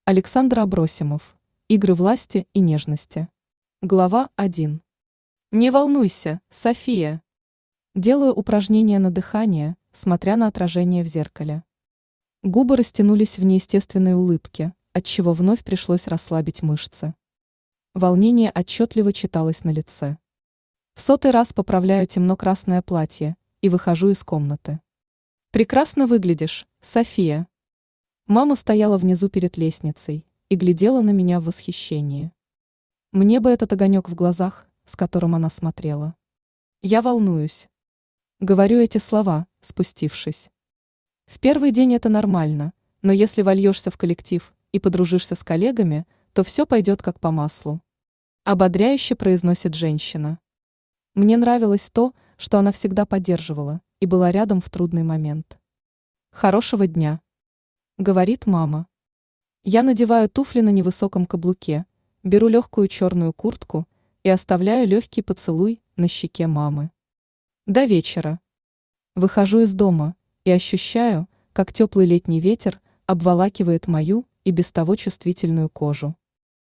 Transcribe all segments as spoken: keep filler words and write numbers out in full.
Александр Абросимов. Игры власти и нежности. Глава один. Не волнуйся, София. Делаю упражнение на дыхание, смотря на отражение в зеркале. Губы растянулись в неестественной улыбке, отчего вновь пришлось расслабить мышцы. Волнение отчетливо читалось на лице. В сотый раз поправляю темно-красное платье и выхожу из комнаты. Прекрасно выглядишь, София. Мама стояла внизу перед лестницей и глядела на меня в восхищении. Мне бы этот огонек в глазах, с которым она смотрела. Я волнуюсь. Говорю эти слова, спустившись. В первый день это нормально, но если вольешься в коллектив и подружишься с коллегами, то все пойдет как по маслу. Ободряюще произносит женщина. Мне нравилось то, что она всегда поддерживала и была рядом в трудный момент. Хорошего дня. Говорит мама. Я надеваю туфли на невысоком каблуке, беру легкую черную куртку и оставляю легкий поцелуй на щеке мамы. До вечера. Выхожу из дома и ощущаю, как теплый летний ветер обволакивает мою и без того чувствительную кожу.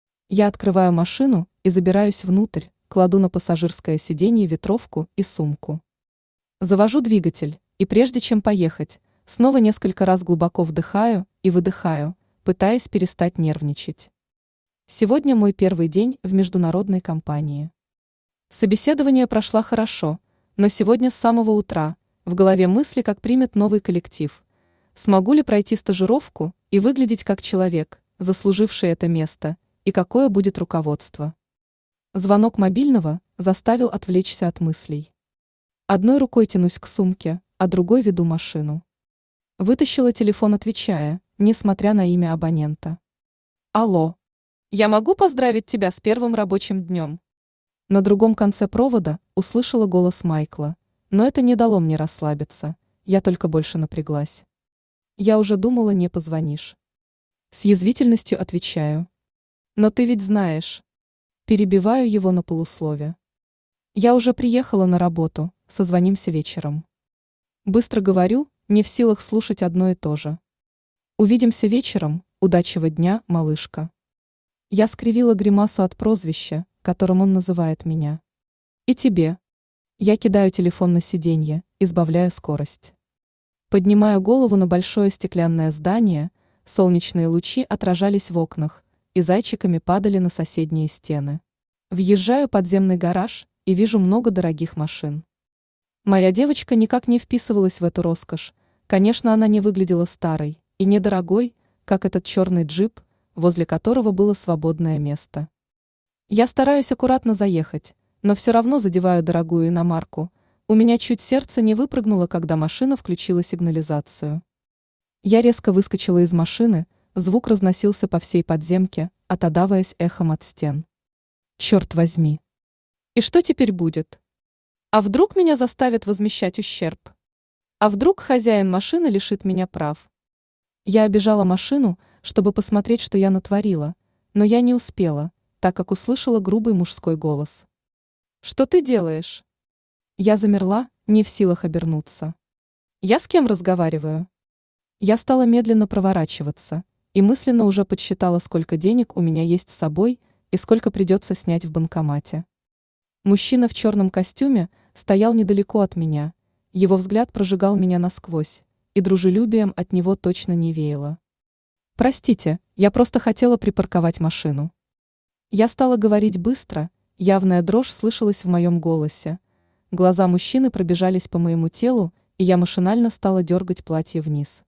Я открываю машину и забираюсь внутрь, кладу на пассажирское сиденье ветровку и сумку. Завожу двигатель, и прежде чем поехать, снова несколько раз глубоко вдыхаю и выдыхаю, пытаясь перестать нервничать. Сегодня мой первый день в международной компании. Собеседование прошло хорошо, но сегодня с самого утра в голове мысли, как примет новый коллектив. Смогу ли пройти стажировку и выглядеть как человек, заслуживший это место, и какое будет руководство. Звонок мобильного заставил отвлечься от мыслей. Одной рукой тянусь к сумке, а другой веду машину. Вытащила телефон, отвечая, несмотря на имя абонента. Алло. Я могу поздравить тебя с первым рабочим днем? На другом конце провода услышала голос Майкла, но это не дало мне расслабиться, я только больше напряглась. Я уже думала, не позвонишь. С язвительностью отвечаю. Но ты ведь знаешь. Перебиваю его на полуслове. Я уже приехала на работу, созвонимся вечером. Быстро говорю, не в силах слушать одно и то же. Увидимся вечером, удачного дня, малышка. Я скривила гримасу от прозвища, которым он называет меня. И тебе. Я кидаю телефон на сиденье, избавляю скорость. Поднимаю голову на большое стеклянное здание, солнечные лучи отражались в окнах и зайчиками падали на соседние стены. Въезжаю в подземный гараж и вижу много дорогих машин. Моя девочка никак не вписывалась в эту роскошь, конечно, она не выглядела старой и недорогой, как этот черный джип, возле которого было свободное место. Я стараюсь аккуратно заехать, но все равно задеваю дорогую иномарку, у меня чуть сердце не выпрыгнуло, когда машина включила сигнализацию. Я резко выскочила из машины, звук разносился по всей подземке, отдаваясь эхом от стен. Черт возьми! И что теперь будет? А вдруг меня заставят возмещать ущерб? А вдруг хозяин машины лишит меня прав? Я обежала машину, чтобы посмотреть, что я натворила, но я не успела, так как услышала грубый мужской голос. Что ты делаешь? Я замерла, не в силах обернуться. Я с кем разговариваю? Я стала медленно проворачиваться и мысленно уже подсчитала, сколько денег у меня есть с собой и сколько придется снять в банкомате. Мужчина в черном костюме стоял недалеко от меня, его взгляд прожигал меня насквозь, и дружелюбием от него точно не веяло. Простите, я просто хотела припарковать машину. Я стала говорить быстро, явная дрожь слышалась в моем голосе. Глаза мужчины пробежались по моему телу, и я машинально стала дергать платье вниз.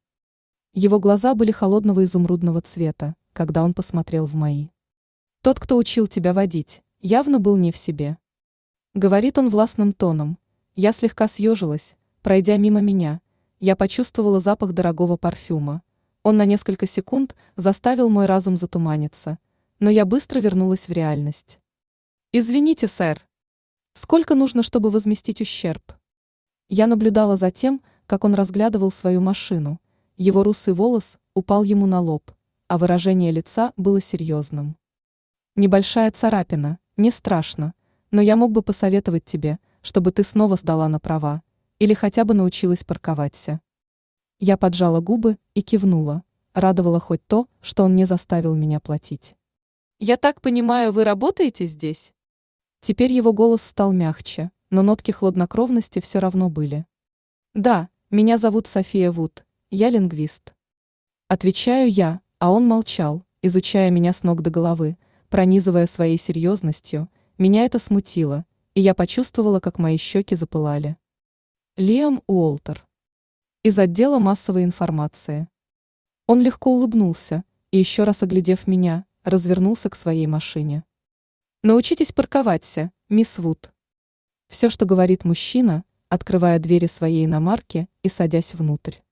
Его глаза были холодного изумрудного цвета, когда он посмотрел в мои. Тот, кто учил тебя водить, явно был не в себе. Говорит он властным тоном. Я слегка съежилась, пройдя мимо меня. Я почувствовала запах дорогого парфюма. Он на несколько секунд заставил мой разум затуманиться, но я быстро вернулась в реальность. Извините, сэр. Сколько нужно, чтобы возместить ущерб? Я наблюдала за тем, как он разглядывал свою машину. Его русый волос упал ему на лоб, а выражение лица было серьезным. Небольшая царапина, не страшно, но я мог бы посоветовать тебе, чтобы ты снова сдала на права, или хотя бы научилась парковаться. Я поджала губы и кивнула. радовало хоть то, что он не заставил меня платить. «Я так понимаю, вы работаете здесь?» Теперь его голос стал мягче, но нотки хладнокровности все равно были. «Да, меня зовут София Вуд, я лингвист». Отвечаю я, а он молчал, изучая меня с ног до головы, пронизывая своей серьезностью. Меня это смутило, и я почувствовала, как мои щеки запылали. Лиам Уолтер. Из отдела массовой информации. Он легко улыбнулся и, еще раз оглядев меня, развернулся к своей машине. «Научитесь парковаться, мисс Вуд». Все, что говорит мужчина, открывая двери своей иномарки и садясь внутрь.